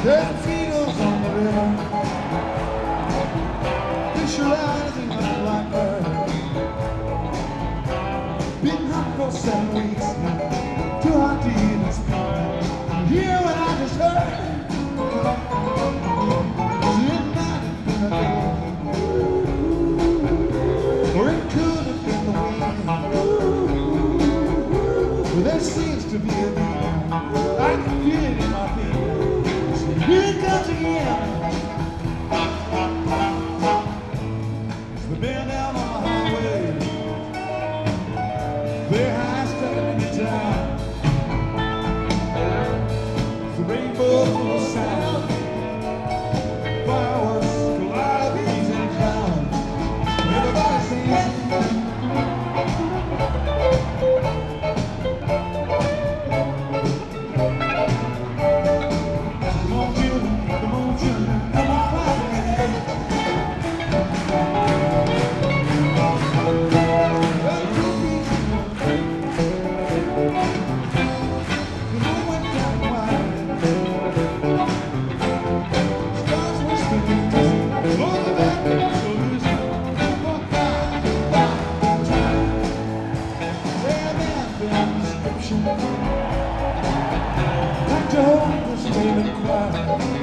There's seagulls on the river, fish are rising like blackbird. Been hot for 7 weeks, too hot to even speak. Hear what I just heard? It might have been a day, or it could have been the wind. Well, there seems to be a beat, I can feel it in my feet. Here it comes again. It's the band down on the highway. They're high stepping into town. It's the rainbow full of sound. Fireworks, calliopes, and clowns. Everybody sings. Back to home, this David choir.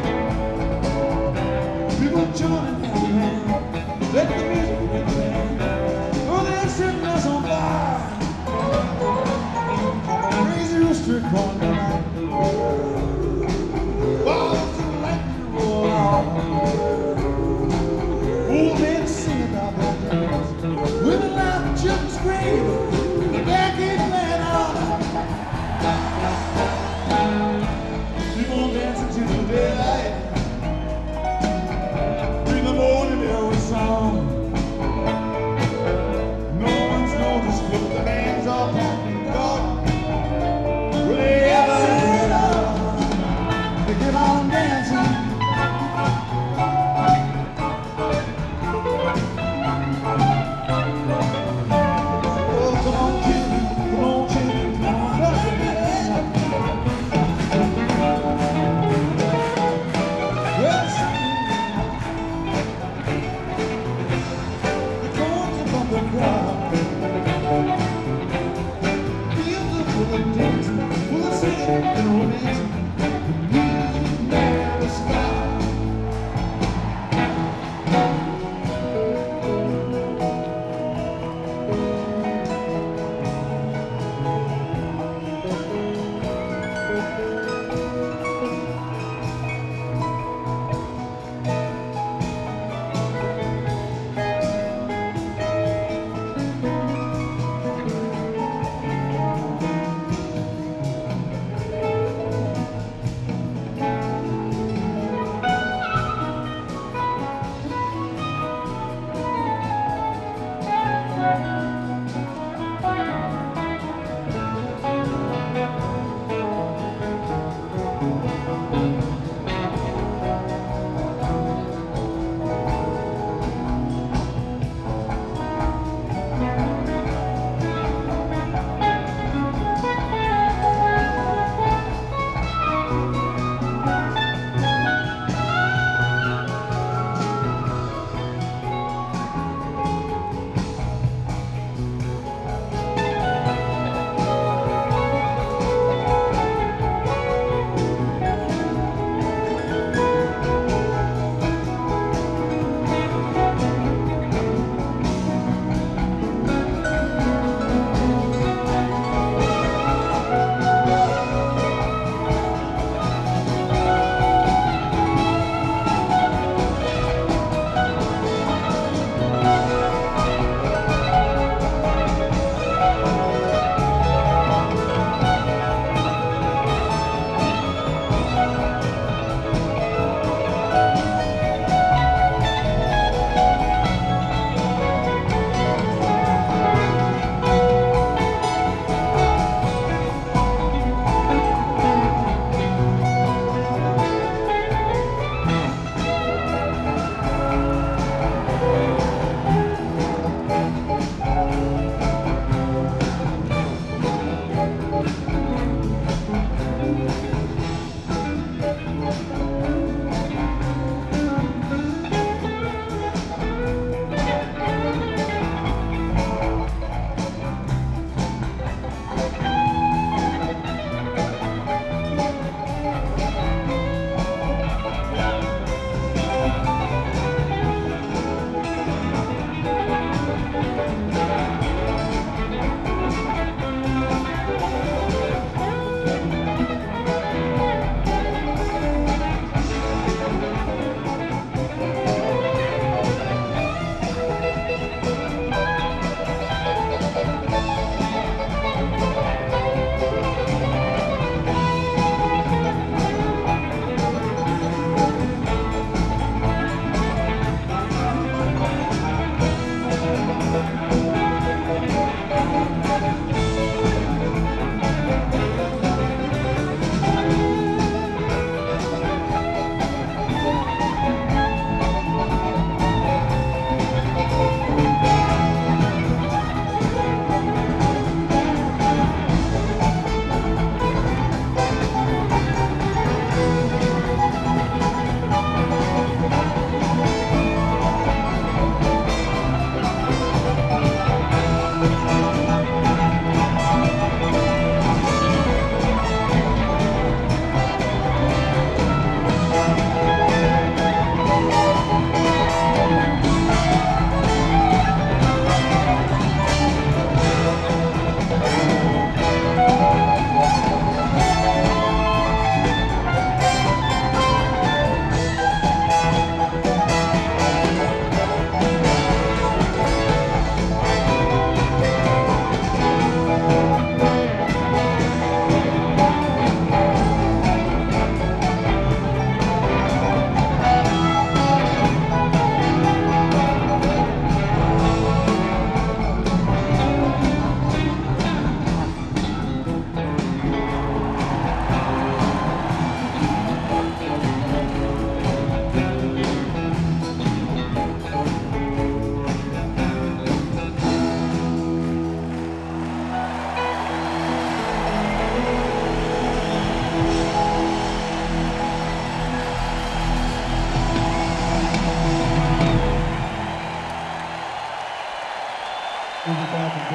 People joining hand in hand. Let the music hit the band. Oh, they're setting us on fire. Crazy rooster calling tonight. Balls and lightning roll on. Old men singing about their days. Women laugh, children scream. The decade man on. People dancing to the daylight. In the morning there was song. No one's noticed, but the band's all packed and gone. Will they ever get on? They get on dancing. Oh, come on, children, come on, children, come on, rock it.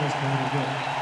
guys coming in. Good.